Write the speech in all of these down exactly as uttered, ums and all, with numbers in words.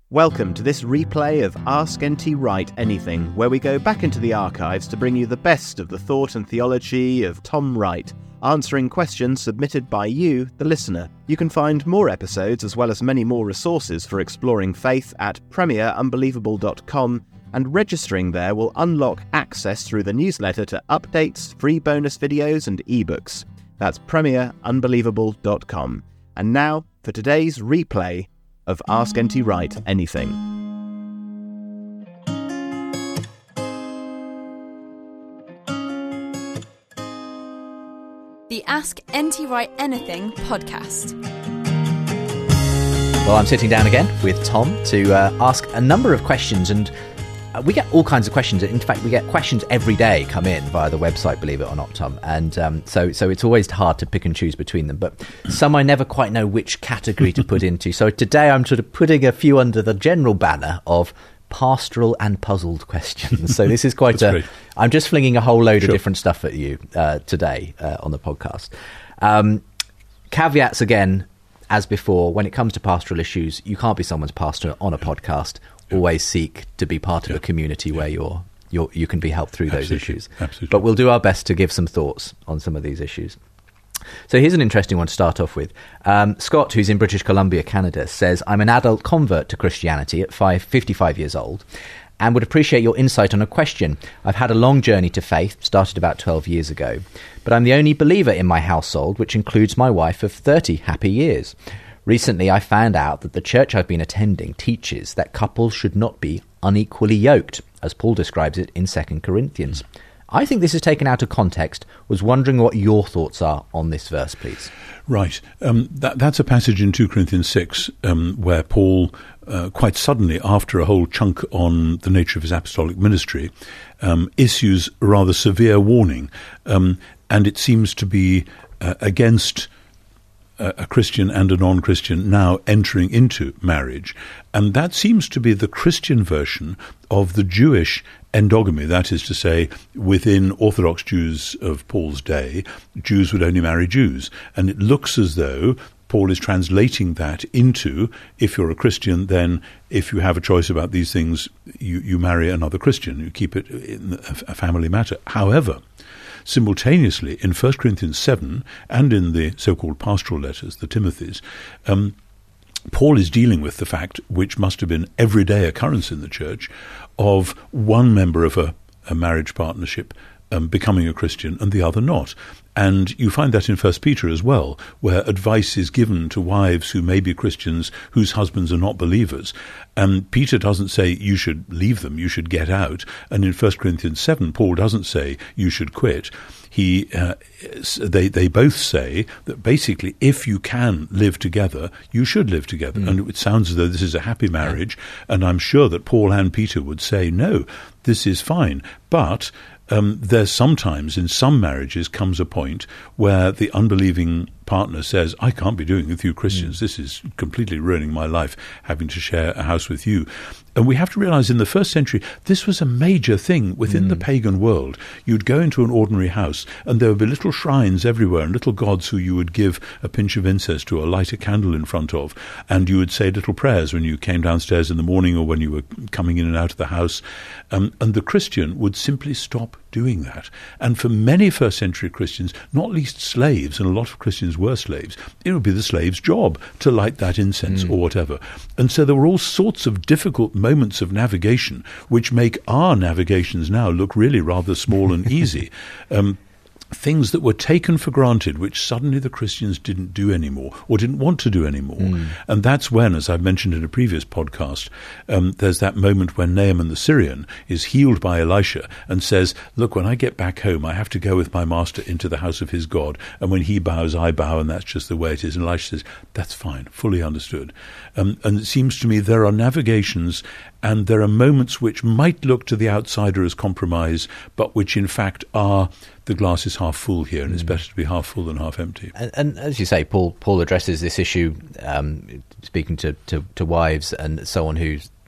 Welcome to this replay of Ask N T Wright Anything, where we go back into the archives to bring you the best of the thought and theology of Tom Wright, answering questions submitted by you, the listener. You can find more episodes as well as many more resources for exploring faith at premier unbelievable dot com, and registering there will unlock access through the newsletter to updates, free bonus videos and ebooks. That's premier unbelievable dot com. And now for today's replay of Ask N T Wright Anything. The Ask N T Wright Anything podcast. Well, I'm sitting down again with Tom to uh, ask a number of questions, and uh, we get all kinds of questions. In fact, we get questions every day come in via the website, believe it or not, Tom. And um, so, so it's always hard to pick and choose between them. But some I never quite know which category to put into. So today I'm sort of putting a few under the general banner of pastoral and puzzled questions. So this is quite a... Great. I'm just flinging a whole load sure. of different stuff at you uh, today uh, on the podcast. Um, caveats again, as before, when it comes to pastoral issues, you can't be someone's pastor on a podcast. Always seek to be part of yeah. a community yeah. where you're, you're, you can be helped through Absolutely. those issues. Absolutely. But we'll do our best to give some thoughts on some of these issues. So here's an interesting one to start off with. Um, Scott, who's in British Columbia, Canada, says, I'm an adult convert to Christianity at five, fifty-five years old and would appreciate your insight on a question. I've had a long journey to faith, started about twelve years ago, but I'm the only believer in my household, which includes my wife of thirty happy years. Recently, I found out that the church I've been attending teaches that couples should not be unequally yoked, as Paul describes it in Second Corinthians. I think this is taken out of context. Was wondering what your thoughts are on this verse, please. Right. Um, that, that's a passage in Second Corinthians six um, where Paul, uh, quite suddenly, after a whole chunk on the nature of his apostolic ministry, um, issues a rather severe warning. Um, and it seems to be uh, against a Christian and a non-Christian now entering into marriage. And that seems to be the Christian version of the Jewish endogamy. That is to say, within Orthodox Jews of Paul's day, Jews would only marry Jews. And it looks as though Paul is translating that into, if you're a Christian, then if you have a choice about these things, you, you marry another Christian. You keep it in a family matter. However, simultaneously, in First Corinthians seven and in the so-called pastoral letters, the Timothys, um, Paul is dealing with the fact, which must have been everyday occurrence in the church, of one member of a, a marriage partnership um, becoming a Christian and the other not. And you find that in First Peter as well, where advice is given to wives who may be Christians whose husbands are not believers. And Peter doesn't say you should leave them, you should get out. And in First Corinthians seven, Paul doesn't say you should quit. He, uh, they, they both say that basically if you can live together, you should live together. Mm. And it sounds as though this is a happy marriage. Yeah. And I'm sure that Paul and Peter would say, no, this is fine. But Um, there's sometimes, in some marriages, comes a point where the unbelieving partner says, I can't be doing it with you Christians. Mm. This is completely ruining my life, having to share a house with you. And we have to realize in the first century, this was a major thing within mm. the pagan world. You'd go into an ordinary house and there would be little shrines everywhere and little gods who you would give a pinch of incense to or light a candle in front of. And you would say little prayers when you came downstairs in the morning or when you were coming in and out of the house. Um, and the Christian would simply stop doing that. And for many first century Christians, not least slaves, and a lot of Christians were slaves, it would be the slave's job to light that incense mm. or whatever. And so there were all sorts of difficult moments of navigation which make our navigations now look really rather small and easy. Um, things that were taken for granted, which suddenly the Christians didn't do anymore or didn't want to do anymore. Mm. And that's when, as I've mentioned in a previous podcast, um, there's that moment when Naaman the Syrian is healed by Elisha and says, look, when I get back home, I have to go with my master into the house of his God. And when he bows, I bow, and that's just the way it is. And Elisha says, that's fine, fully understood. Um, and it seems to me there are navigations and there are moments which might look to the outsider as compromise, but which in fact are the glass is half full here, and mm. it's better to be half full than half empty. And, and as you say, Paul Paul addresses this issue, um, speaking to, to, to wives and someone who's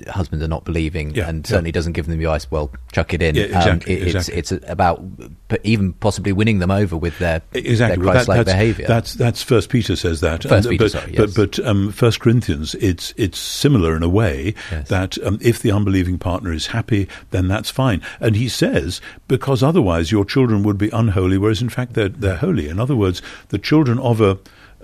husbands are not believing, Yeah, and yeah. certainly doesn't give them the advice, well, chuck it in. Yeah, exactly, um, it, exactly. It's, it's about p- even possibly winning them over with their, Exactly. their Well, that- Christ-like that's, behaviour. That's that's First Peter says that. First And- Peter, but, sorry, yes. But but um, First Corinthians, it's it's similar in a way Yes. that um, if the unbelieving partner is happy, then that's fine. And he says because otherwise your children would be unholy, whereas in fact they're they're holy. In other words, the children of a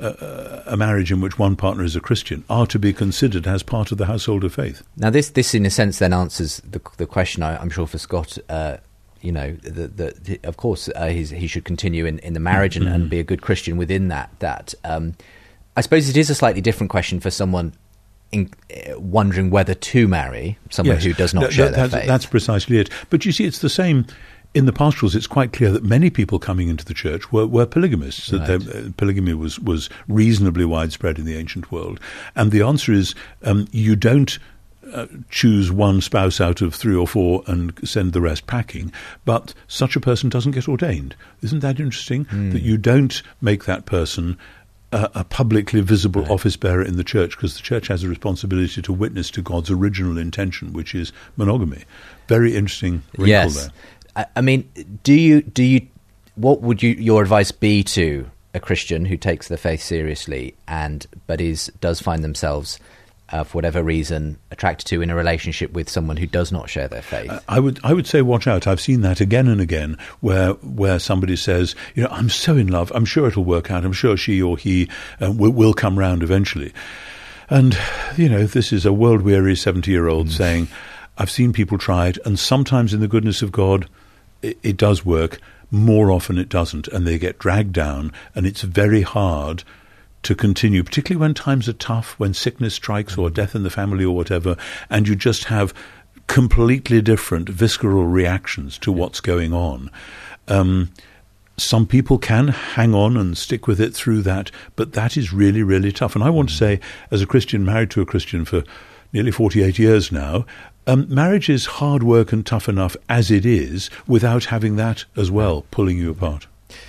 a, a marriage in which one partner is a Christian are to be considered as part of the household of faith. Now, this, this in a sense then answers the, the question, I, I'm sure, for Scott. Uh, you know, the, the, of course, uh, he's, he should continue in, in the marriage and, Mm-hmm. and be a good Christian within that. That um, I suppose it is a slightly different question for someone in, uh, wondering whether to marry someone Yes. who does not That- share that- their that's, faith. That's precisely it. But you see, it's the same. In the pastorals, it's quite clear that many people coming into the church were, were polygamists. That Right. they- uh, polygamy was, was reasonably widespread in the ancient world. And the answer is um, you don't uh, choose one spouse out of three or four and send the rest packing, but such a person doesn't get ordained. Isn't that interesting? Mm. That you don't make that person a, a publicly visible Right. office bearer in the church, because the church has a responsibility to witness to God's original intention, which is monogamy. Very interesting wrinkle Yes. there. I, I mean, do you do you? What would you your advice be to a Christian who takes their faith seriously and but is does find themselves, uh, for whatever reason, attracted to in a relationship with someone who does not share their faith? I would I would say watch out. I've seen that again and again, where where somebody says, you know, I'm so in love, I'm sure it'll work out, I'm sure she or he uh, will, will come round eventually. And, you know, this is a world-weary seventy-year-old saying, I've seen people try it, and sometimes in the goodness of God, it, it does work. More often it doesn't, and they get dragged down, and it's very hard to continue, particularly when times are tough, when sickness strikes or death in the family or whatever, and you just have completely different visceral reactions to what's going on. Um, some people can hang on and stick with it through that, but that is really, really tough. And I want to say, as a Christian married to a Christian for nearly forty-eight years now, um, marriage is hard work and tough enough as it is without having that as well pulling you apart.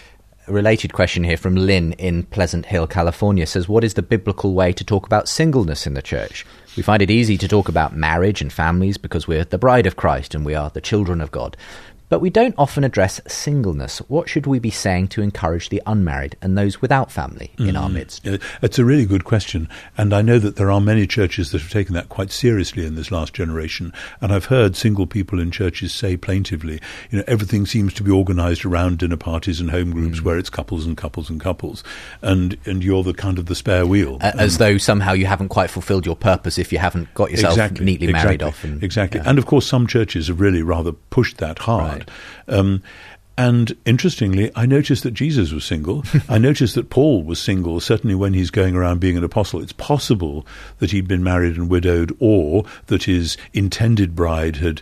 A related question here from Lynn in Pleasant Hill, California, says, what is the biblical way to talk about singleness in the church? We find it easy to talk about marriage and families because we're the bride of Christ and we are the children of God. But we don't often address singleness. What should we be saying to encourage the unmarried and those without family in our midst? Uh, It's a really good question, and I know that there are many churches that have taken that quite seriously in this last generation, and I've heard single people in churches say plaintively, you know, everything seems to be organised around dinner parties and home groups where it's couples and couples and couples, and, and you're the kind of the spare wheel. Uh, as Um, though somehow you haven't quite fulfilled your purpose if you haven't got yourself exactly, neatly married exactly, off. And, exactly. yeah. And of course, some churches have really rather pushed that hard. Right. Um, and interestingly, I noticed that Jesus was single. I noticed that Paul was single, certainly when he's going around being an apostle. It's possible that he'd been married and widowed, or that his intended bride had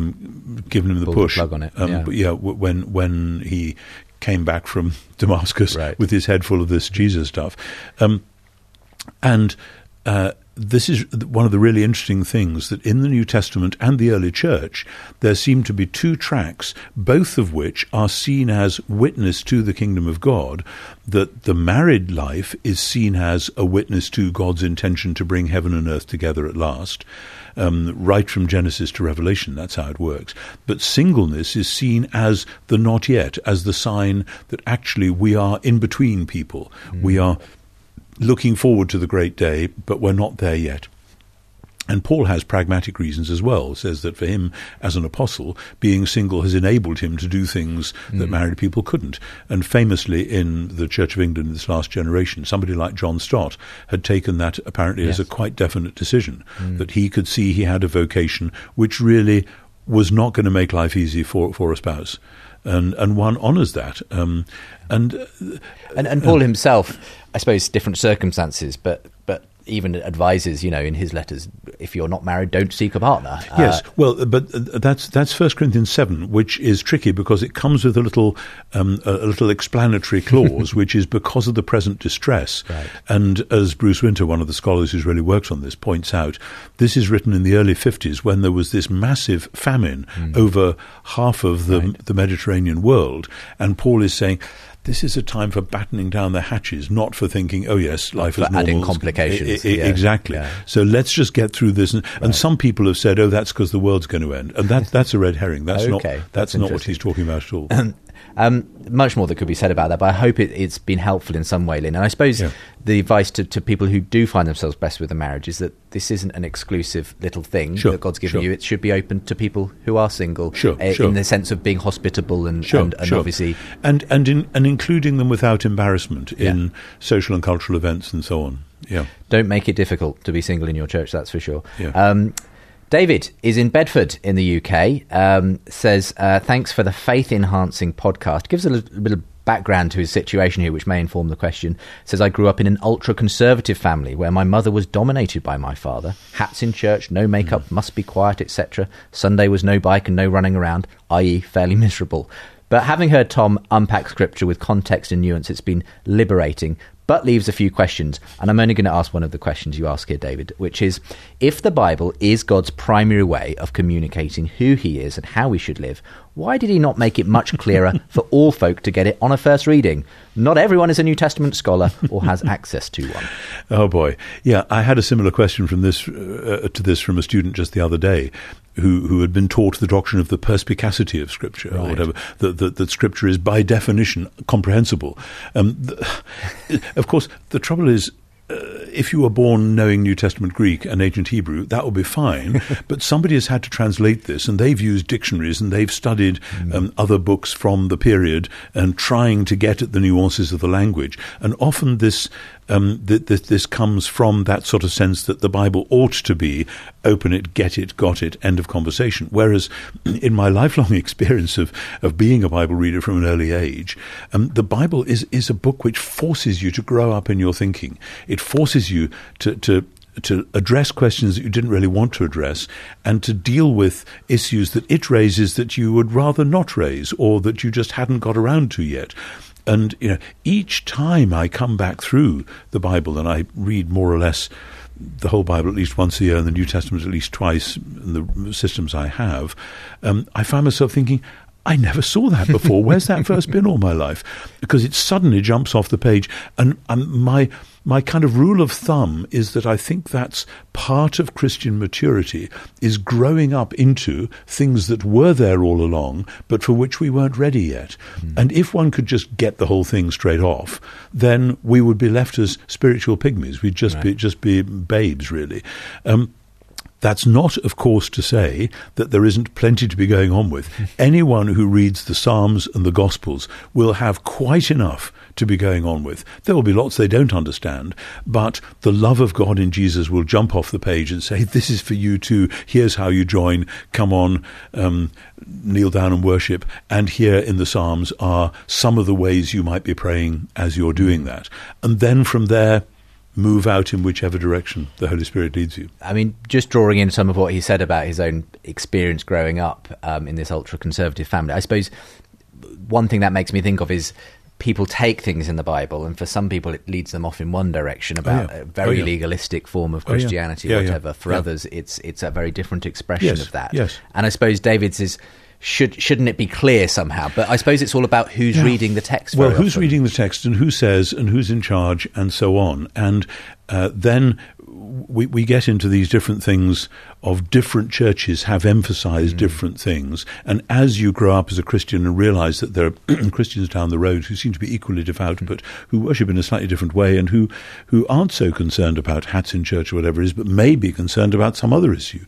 um, given him the Pulled the push. plug on it, Um, yeah. But yeah, w- when when he came back from Damascus Right. with his head full of this Jesus stuff. Um, and uh, this is one of the really interesting things, that in the New Testament and the early church, there seem to be two tracks, both of which are seen as witness to the kingdom of God, that the married life is seen as a witness to God's intention to bring heaven and earth together at last. Um, right from Genesis to Revelation, that's how it works. But singleness is seen as the not yet, as the sign that actually we are in between people. Mm. We are looking forward to the great day, but we're not there yet. And Paul has pragmatic reasons as well, says that for him as an apostle, being single has enabled him to do things mm. that married people couldn't. And famously in the Church of England in this last generation, somebody like John Stott had taken that apparently yes. as a quite definite decision, mm. that he could see he had a vocation which really was not going to make life easy for, for a spouse. And and one honours that. Um, and, uh, and and Paul uh, himself, I suppose, different circumstances, but but even advises, you know, in his letters, if you're not married, don't seek a partner. Yes, uh, well, but that's that's First Corinthians seven, which is tricky because it comes with a little um, a little explanatory clause, which is because of the present distress. Right. And as Bruce Winter, one of the scholars who's really worked on this, points out, this is written in the early fifties when there was this massive famine mm. over half of the, right. the Mediterranean world, and Paul is saying, this is a time for battening down the hatches, not for thinking, oh yes, life for is normal. adding complications. I, I, yeah. Exactly. Yeah. So let's just get through this. And, right. and some people have said, oh, that's because the world's going to end. And that, that's a red herring. That's okay. not That's, that's not what he's talking about at all. Um, much more that could be said about that, but I hope it, it's been helpful in some way, Lynn. And I suppose yeah. the advice to, to people who do find themselves best with a marriage is that this isn't an exclusive little thing sure. that God's given sure. you. It should be open to people who are single, sure. uh, sure. in the sense of being hospitable and, sure. and, and sure. obviously... And and, in, and including them without embarrassment yeah. in social and cultural events and so on. Yeah. Don't make it difficult to be single in your church, that's for sure. Yeah. Um, David is in Bedford in the U K, um, says, uh, thanks for the faith-enhancing podcast. Gives a little bit of background to his situation here, which may inform the question. Says, I grew up in an ultra-conservative family where my mother was dominated by my father. Hats in church, no makeup, mm. must be quiet, et cetera. Sunday was no bike and no running around, that is fairly miserable. But having heard Tom unpack scripture with context and nuance, it's been liberating, but leaves a few questions. And I'm only going to ask one of the questions you ask here, David, which is, if the Bible is God's primary way of communicating who he is and how we should live, why did he not make it much clearer for all folk to get it on a first reading? Not everyone is a New Testament scholar or has access to one. Oh, boy. Yeah, I had a similar question from this uh, to this from a student just the other day who, who had been taught the doctrine of the perspicacity of Scripture, right. or whatever, that, that, that Scripture is by definition comprehensible. Um, the, of course, the trouble is, Uh, if you were born knowing New Testament Greek and ancient Hebrew, that would be fine. But somebody has had to translate this, and they've used dictionaries, and they've studied mm. um, other books from the period and trying to get at the nuances of the language. And often this um, th- th- this comes from that sort of sense that the Bible ought to be open it, get it, got it, end of conversation. Whereas in my lifelong experience of, of being a Bible reader from an early age, um, the Bible is, is a book which forces you to grow up in your thinking. It forces you to, to to address questions that you didn't really want to address and to deal with issues that it raises that you would rather not raise or that you just hadn't got around to yet. And, you know, each time I come back through the Bible, and I read more or less the whole Bible at least once a year and the New Testament at least twice in the systems I have, um, I find myself thinking, I never saw that before. Where's that verse been all my life? Because it suddenly jumps off the page. And um, my my kind of rule of thumb is that I think that's part of Christian maturity, is growing up into things that were there all along, but for which we weren't ready yet. Mm. And if one could just get the whole thing straight off, then we would be left as spiritual pygmies. We'd just right. be just be babes, really. Um, That's not, of course, to say that there isn't plenty to be going on with. Anyone who reads the Psalms and the Gospels will have quite enough to be going on with. There will be lots they don't understand, but the love of God in Jesus will jump off the page and say, this is for you too. Here's how you join. Come on, um, kneel down and worship. And here in the Psalms are some of the ways you might be praying as you're doing that. And then from there, move out in whichever direction the Holy Spirit leads you. I mean, just drawing in some of what he said about his own experience growing up um, in this ultra-conservative family, I suppose one thing that makes me think of is people take things in the Bible, and for some people it leads them off in one direction about oh, yeah. a very oh, yeah. legalistic form of Christianity, oh, yeah. or yeah, whatever. yeah. For yeah. others, it's it's a very different expression yes. of that. Yes. And I suppose David's is, Should, shouldn't it be clear somehow? But I suppose it's all about who's yeah. reading the text. Well, very who's often. reading the text and who says and who's in charge and so on. And uh, then we, we get into these different things of different churches have emphasized mm. different things. And as you grow up as a Christian and realize that there are Christians down the road who seem to be equally devout, mm. but who worship in a slightly different way and who, who aren't so concerned about hats in church or whatever it is, but may be concerned about some other issue,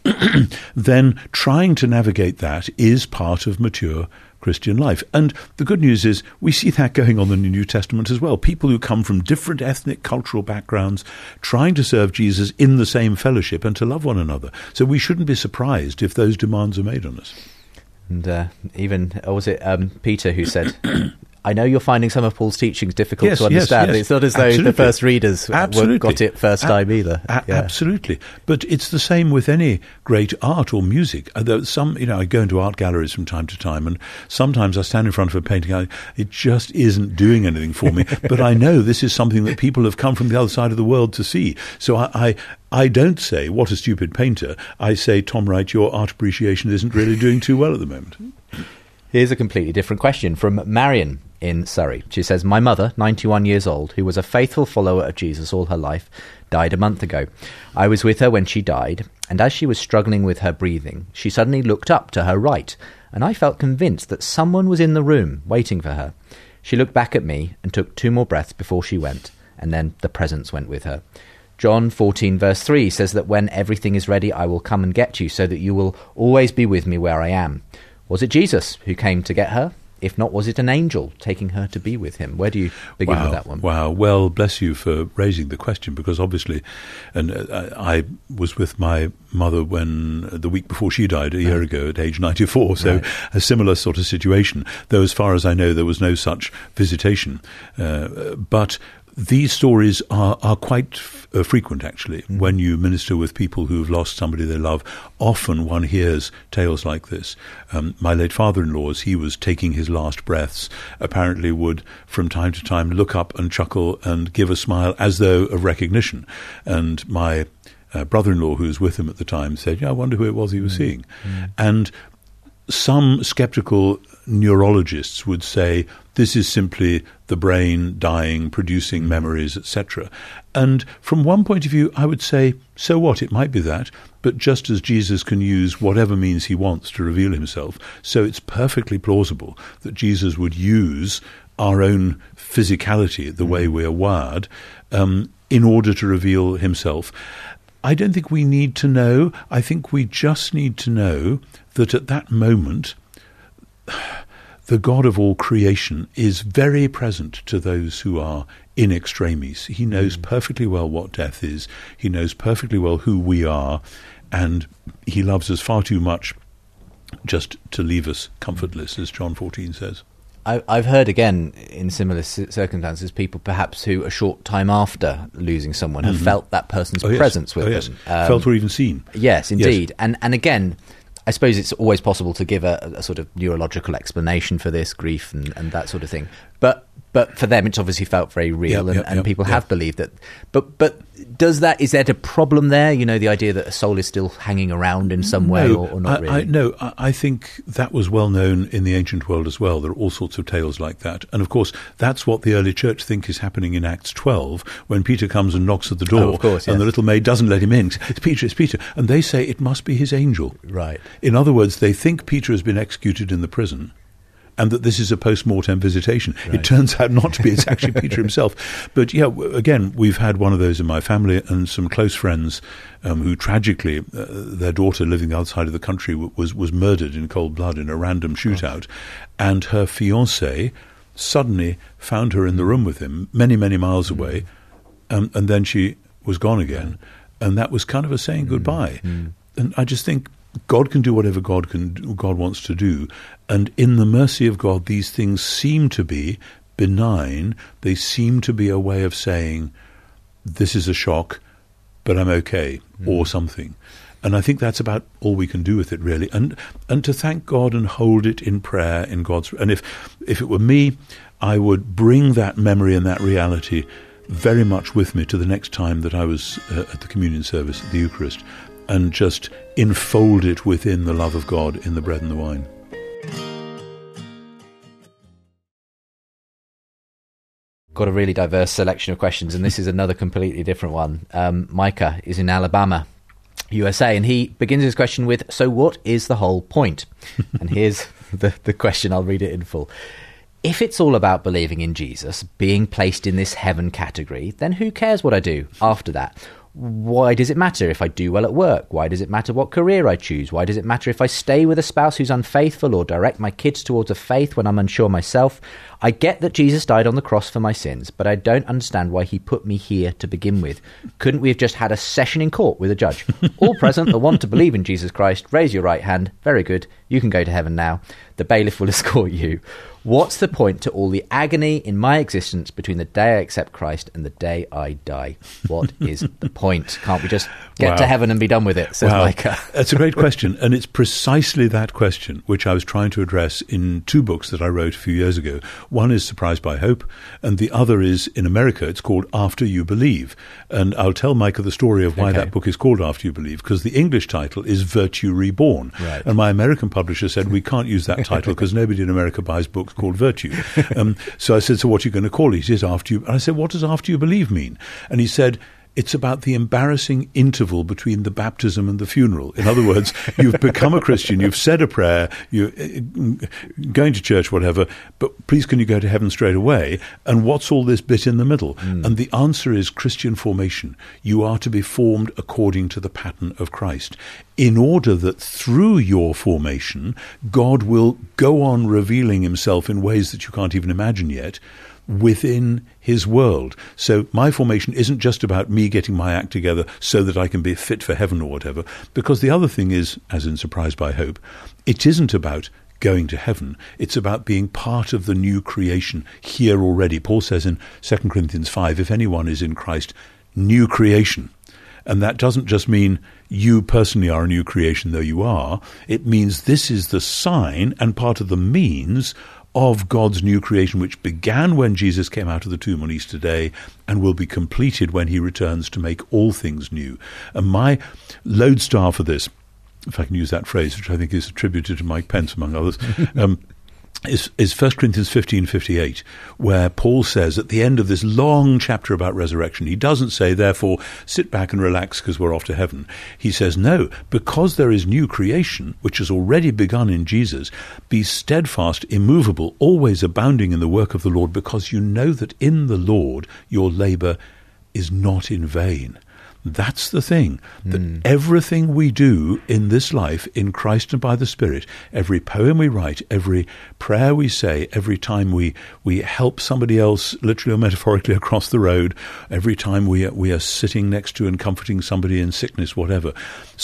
then trying to navigate that is part of mature Christian life. And the good news is we see that going on in the New Testament as well. People who come from different ethnic, cultural backgrounds trying to serve Jesus in the same fellowship and to love one another. So we shouldn't be surprised if those demands are made on us. And uh, even, or was it um, Peter who said, I know you're finding some of Paul's teachings difficult yes, to understand. Yes, yes. It's not as though absolutely. the first readers absolutely. got it first time a- either. A- yeah. Absolutely. But it's the same with any great art or music. There some, you know, I go into art galleries from time to time, and sometimes I stand in front of a painting, I, it just isn't doing anything for me. But I know this is something that people have come from the other side of the world to see. So I, I I don't say, what a stupid painter. I say, Tom Wright, your art appreciation isn't really doing too well at the moment. Here's a completely different question from Marion in Surrey. She says, my mother, ninety-one years old, who was a faithful follower of Jesus all her life, died a month ago. I was with her when she died, and as she was struggling with her breathing, she suddenly looked up to her right, and I felt convinced that someone was in the room waiting for her. She looked back at me and took two more breaths before she went, and then the presence went with her. John fourteen verse three says that when everything is ready, I will come and get you, so that you will always be with me where I am. Was it Jesus who came to get her? If not, was it an angel taking her to be with him? Where do you begin wow, with that one? Wow. Well, bless you for raising the question, because obviously, and uh, I was with my mother when uh, the week before she died, a year right. ago, at age ninety-four, so right. a similar sort of situation, though as far as I know, there was no such visitation. Uh, but these stories are, are quite f- uh, frequent, actually. Mm. When you minister with people who have lost somebody they love, often one hears tales like this. Um, my late father-in-law, as he was taking his last breaths, apparently would, from time to time, look up and chuckle and give a smile as though of recognition. And my uh, brother-in-law, who was with him at the time, said, yeah, I wonder who it was he was mm. seeing. Mm. And some sceptical neurologists would say this is simply the brain dying, producing memories, et cetera. And from one point of view, I would say, so what? It might be that. But just as Jesus can use whatever means he wants to reveal himself, so it's perfectly plausible that Jesus would use our own physicality, the way we are wired, um, in order to reveal himself. I don't think we need to know. I think we just need to know that at that moment, the God of all creation is very present to those who are in extremis. He knows mm. perfectly well what death is. He knows perfectly well who we are, and he loves us far too much just to leave us comfortless, as John fourteen says. I, I've heard, again, in similar circumstances, people perhaps who a short time after losing someone have mm-hmm. felt that person's oh, yes. presence with oh, yes. them. Um, felt or even seen. Yes, indeed. Yes. And and again, I suppose it's always possible to give a, a sort of neurological explanation for this grief and, and that sort of thing. But but for them, it's obviously felt very real, yep, and, yep, and yep, people yep. have believed that. But but does that is there a problem there? You know, the idea that a soul is still hanging around in some way, no, or, or not I, really? I, no, I, I think that was well known in the ancient world as well. There are all sorts of tales like that, and of course, that's what the early church think is happening in Acts twelve when Peter comes and knocks at the door, oh, of course, yes. and the little maid doesn't let him in. It's Peter, it's Peter, and they say it must be his angel. Right. In other words, they think Peter has been executed in the prison, and that this is a post-mortem visitation. Right. It turns out not to be. It's actually Peter himself. But yeah, again, we've had one of those in my family, and some close friends um, who tragically, uh, their daughter living outside of the country w- was, was murdered in cold blood in a random shootout. Oh. And her fiancé suddenly found her in the room with him, many, many miles mm. away, um, and then she was gone again. Mm. And that was kind of a saying mm. goodbye. Mm. And I just think God can do whatever God can do, God wants to do, and in the mercy of God, these things seem to be benign. They seem to be a way of saying, "This is a shock, but I'm okay," mm. or something. And I think that's about all we can do with it, really, and and to thank God and hold it in prayer in God's. And if if it were me, I would bring that memory and that reality very much with me to the next time that I was uh, at the communion service, at the Eucharist, and just enfold it within the love of God in the bread and the wine. Got a really diverse selection of questions, and this is another completely different one. Um, Micah is in Alabama, U S A, and he begins his question with, so what is the whole point? And here's the, the question, I'll read it in full. If it's all about believing in Jesus, being placed in this heaven category, then who cares what I do after that? Why does it matter if I do well at work? Why does it matter what career I choose? Why does it matter if I stay with a spouse who's unfaithful or direct my kids towards a faith when I'm unsure myself? I get that Jesus died on the cross for my sins, but I don't understand why he put me here to begin with. Couldn't we have just had a session in court with a judge? All present that want to believe in Jesus Christ, raise your right hand. Very good. You can go to heaven now. The bailiff will escort you. What's the point to all the agony in my existence between the day I accept Christ and the day I die? What is the point? Can't we just get wow. to heaven and be done with it, says wow. Micah. That's a great question, and it's precisely that question which I was trying to address in two books that I wrote a few years ago. One is Surprised by Hope, and the other is, in America, it's called After You Believe. And I'll tell Micah the story of why okay. that book is called After You Believe, because the English title is Virtue Reborn. Right. And my American publisher said, we can't use that title because nobody in America buys books called Virtue. Um, so I said, so what are you going to call it? He says, After You. And I said, what does After You Believe mean? And he said, it's about the embarrassing interval between the baptism and the funeral. In other words, you've become a Christian, you've said a prayer, you're going to church, whatever, but please can you go to heaven straight away? And what's all this bit in the middle? Mm. And the answer is Christian formation. You are to be formed according to the pattern of Christ, in order that through your formation, God will go on revealing himself in ways that you can't even imagine yet, within his world. So my formation isn't just about me getting my act together so that I can be fit for heaven or whatever, because the other thing is, as in Surprised by Hope, it isn't about going to heaven. It's about being part of the new creation here already. Paul says in Second Corinthians five, if anyone is in Christ, new creation. And that doesn't just mean you personally are a new creation, though you are. It means this is the sign and part of the means of God's new creation, which began when Jesus came out of the tomb on Easter Day and will be completed when he returns to make all things new. And my lodestar for this, if I can use that phrase, which I think is attributed to Mike Pence, among others, um, is, is First Corinthians fifteen fifty-eight, where Paul says at the end of this long chapter about resurrection, he doesn't say, therefore, sit back and relax because we're off to heaven. He says, no, because there is new creation, which has already begun in Jesus, be steadfast, immovable, always abounding in the work of the Lord, because you know that in the Lord your labour is not in vain. That's the thing, that mm. everything we do in this life, in Christ and by the Spirit, every poem we write, every prayer we say, every time we, we help somebody else, literally or metaphorically, across the road, every time we are, we are sitting next to and comforting somebody in sickness, whatever,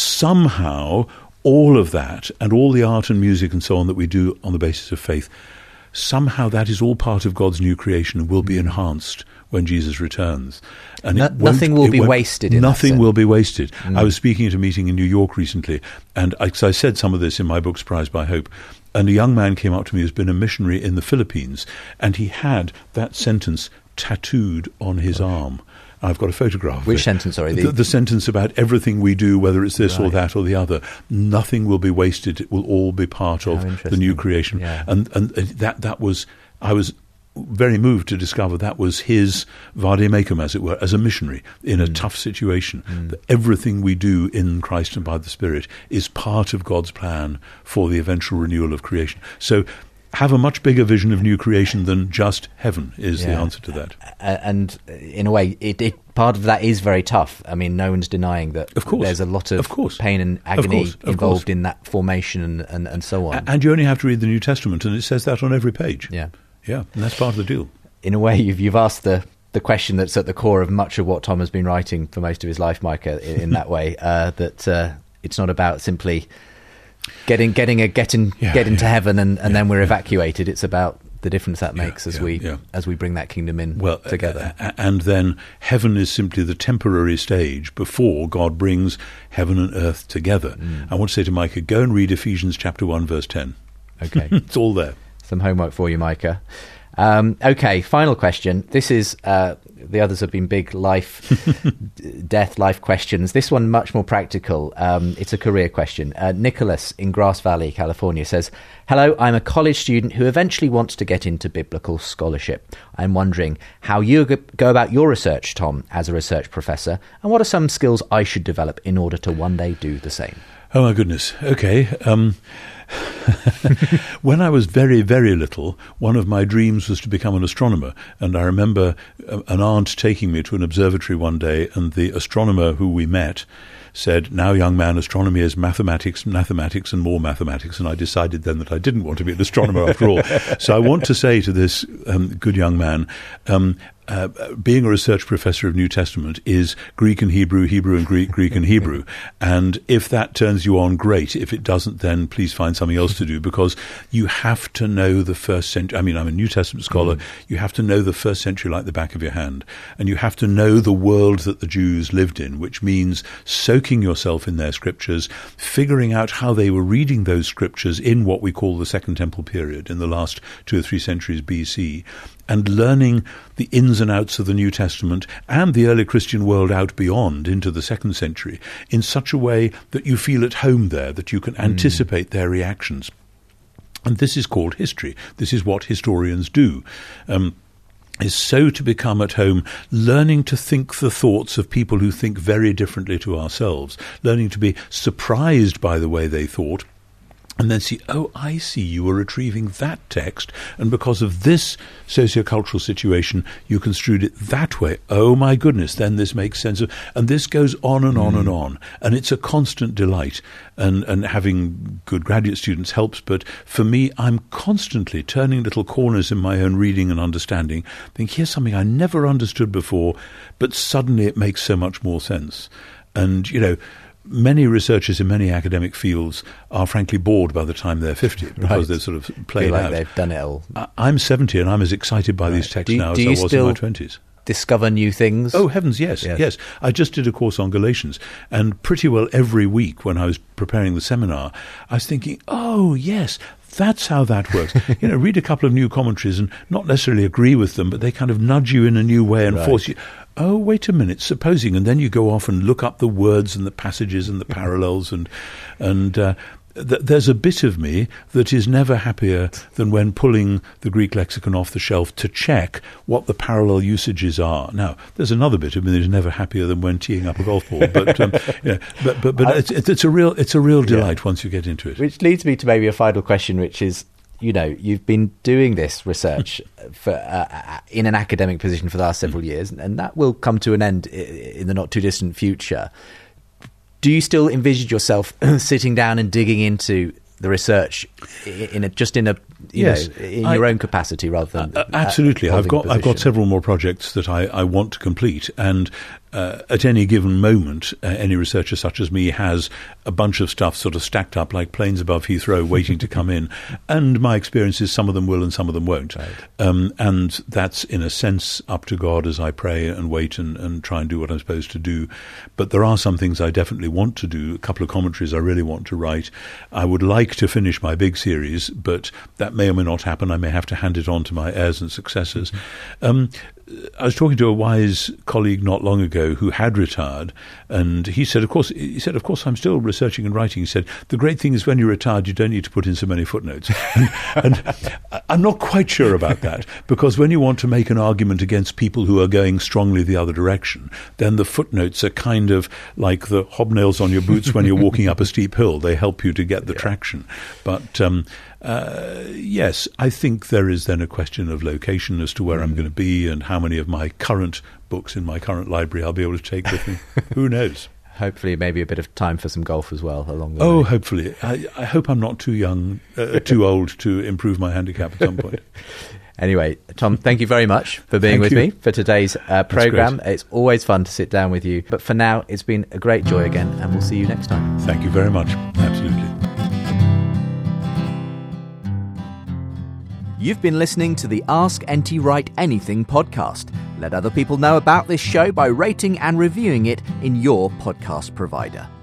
somehow all of that and all the art and music and so on that we do on the basis of faith, somehow that is all part of God's new creation and will be enhanced when Jesus returns. And no, nothing will be wasted in Nothing that will be wasted. Mm. I was speaking at a meeting in New York recently, and I, I said some of this in my book, Surprised by Hope, and a young man came up to me who's been a missionary in the Philippines, and he had that sentence tattooed on his oh. arm. I've got a photograph. Which sentence, sorry? The, the, the sentence about everything we do, whether it's this right. or that or the other, nothing will be wasted. It will all be part How of the new creation. Yeah. And and that that was, I was very moved to discover that was his vademecum, as it were, as a missionary in a mm. tough situation. Mm. That everything we do in Christ and by the Spirit is part of God's plan for the eventual renewal of creation. So have a much bigger vision of new creation than just heaven is yeah. the answer to that. Uh, and in a way, it, it part of that is very tough. I mean, no one's denying that of course. there's a lot of, of course. pain and agony of course. Of involved course. in that formation and, and, and so on. And you only have to read the New Testament, and it says that on every page. Yeah. Yeah, and that's part of the deal. In a way, you've, you've asked the, the question that's at the core of much of what Tom has been writing for most of his life, Micah, in, in that way, uh, that uh, it's not about simply getting getting a getting yeah, getting yeah. to heaven and, and yeah, then we're yeah. evacuated. It's about the difference that makes yeah, as yeah, we yeah. as we bring that kingdom in well, together. Uh, and then heaven is simply the temporary stage before God brings heaven and earth together. Mm. I want to say to Micah, go and read Ephesians chapter one, verse ten. Okay. It's all there. Some homework for you, Micah. Um, okay, final question. This is, uh, the others have been big life, death, life questions. This one much more practical. Um, it's a career question. Uh, Nicholas in Grass Valley, California says, hello, I'm a college student who eventually wants to get into biblical scholarship. I'm wondering how you go about your research, Tom, as a research professor, and what are some skills I should develop in order to one day do the same? Oh, my goodness. Okay. Um, when I was very, very little, one of my dreams was to become an astronomer. And I remember an aunt taking me to an observatory one day, and the astronomer who we met said, now, young man, astronomy is mathematics, mathematics, and more mathematics. And I decided then that I didn't want to be an astronomer after all. So I want to say to this um, good young man, um, uh, being a research professor of New Testament is Greek and Hebrew, Hebrew and Greek, Greek and Hebrew. And if that turns you on, great. If it doesn't, then please find something else to do, because you have to know the first century. I mean, I'm a New Testament scholar. Mm. You have to know the first century like the back of your hand. And you have to know the world that the Jews lived in, which means soaking yourself in their scriptures, figuring out how they were reading those scriptures in what we call the Second Temple period, in the last two or three centuries B C, and learning the ins and outs of the New Testament and the early Christian world out beyond into the second century in such a way that you feel at home there, that you can mm. anticipate their reactions. And this is called history. This is what historians do. Um, is so to become at home, learning to think the thoughts of people who think very differently to ourselves, learning to be surprised by the way they thought, and then see, oh, I see, you were retrieving that text, and because of this sociocultural situation, you construed it that way. Oh, my goodness, then this makes sense. Of, and this goes on and on mm. and on, and it's a constant delight. And, and having good graduate students helps, but for me, I'm constantly turning little corners in my own reading and understanding, think, here's something I never understood before, but suddenly it makes so much more sense. And, you know, many researchers in many academic fields are frankly bored by the time they're fifty, because right. they've sort of played like out. They've done it all. I, I'm seventy and I'm as excited by right. these texts you, now as I was in my twenties. Discover new things? Oh, heavens, yes, yes, yes. I just did a course on Galatians, and pretty well every week when I was preparing the seminar, I was thinking, oh, yes, that's how that works. You know, read a couple of new commentaries and not necessarily agree with them, but they kind of nudge you in a new way and right. force you, oh, wait a minute, supposing, and then you go off and look up the words and the passages and the parallels, and and uh, th- there's a bit of me that is never happier than when pulling the Greek lexicon off the shelf to check what the parallel usages are. Now, there's another bit of me that is never happier than when teeing up a golf ball, but um, yeah, but but, but it's, it's a real it's a real delight yeah. once you get into it. Which leads me to maybe a final question, which is, you know, you've been doing this research for uh, in an academic position for the last several years, and that will come to an end in the not too distant future. Do you still envisage yourself sitting down and digging into the research in a, just in a you yes, know in I, your own capacity rather than uh, absolutely? I've got I've got several more projects that I, I want to complete, and uh, at any given moment, uh, any researcher such as me has a bunch of stuff sort of stacked up like planes above Heathrow waiting to come in. And my experience is some of them will and some of them won't. Right. Um, and that's in a sense up to God as I pray and wait and, and try and do what I'm supposed to do. But there are some things I definitely want to do, a couple of commentaries I really want to write. I would like to finish my big series, but that may or may not happen. I may have to hand it on to my heirs and successors. Mm-hmm. Um, I was talking to a wise colleague not long ago who had retired, and he said, of course, he said, of course, I'm still researching and writing. He said, the great thing is when you're retired, you don't need to put in so many footnotes. and, and I'm not quite sure about that, because when you want to make an argument against people who are going strongly the other direction, then the footnotes are kind of like the hobnails on your boots when you're walking up a steep hill. They help you to get the yeah. traction. But um, uh, yes, I think there is then a question of location as to where mm. I'm going to be and how many of my current books in my current library I'll be able to take with me. Who knows? Hopefully maybe a bit of time for some golf as well along the oh, way. Oh, hopefully. I, I hope I'm not too young, uh, too old to improve my handicap at some point. Anyway, Tom, thank you very much for being thank with you. me for today's uh, programme. It's always fun to sit down with you. But for now, it's been a great joy again, and we'll see you next time. Thank you very much. Absolutely. You've been listening to the Ask N T Wright Anything podcast. Let other people know about this show by rating and reviewing it in your podcast provider.